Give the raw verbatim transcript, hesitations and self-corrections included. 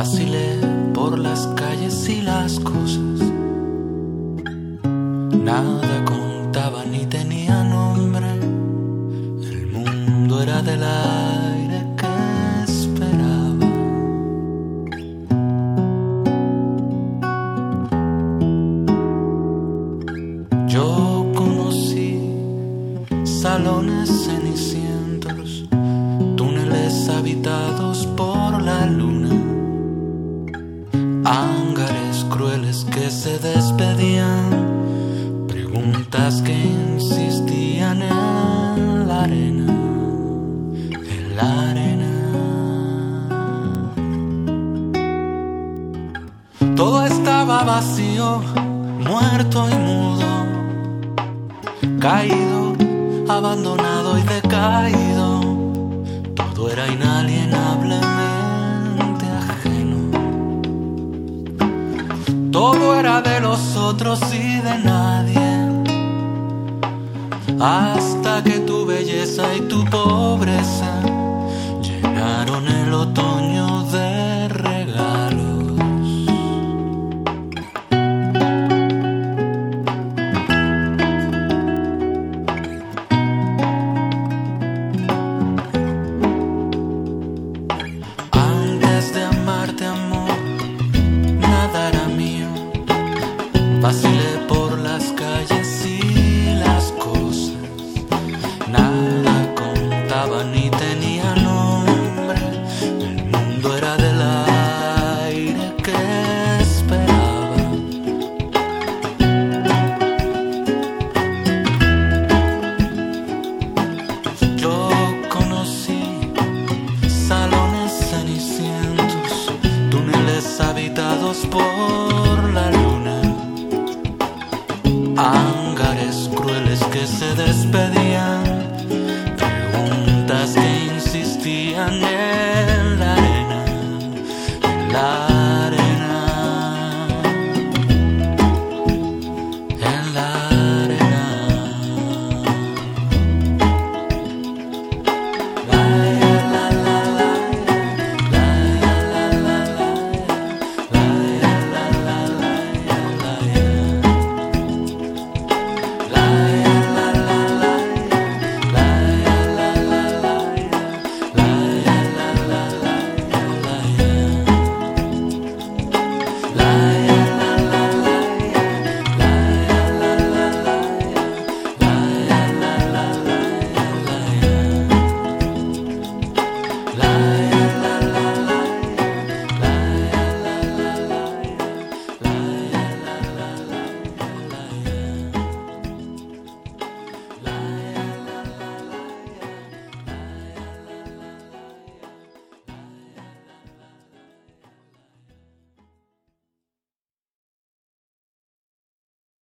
Vacilé por las calles y las cosas. Nada contaba ni tenía nombre. El mundo era del aire que esperaba. Yo conocí salones cenicientos, túneles habitados por la luna, hangares crueles que se despedían, preguntas que insistían en la arena, en la arena. Todo estaba vacío, muerto y mudo, caído, abandonado y decaído. Todo era inalienablemente ajeno. Todo era de los otros y de nadie, hasta que tu belleza y tu pobreza llenaron el otoño de regalos. Vacilé por las calles y las cosas. Nada contaba ni tenía nombre. El mundo era del aire que esperaba. Yo conocí salones cenicientos, túneles habitados por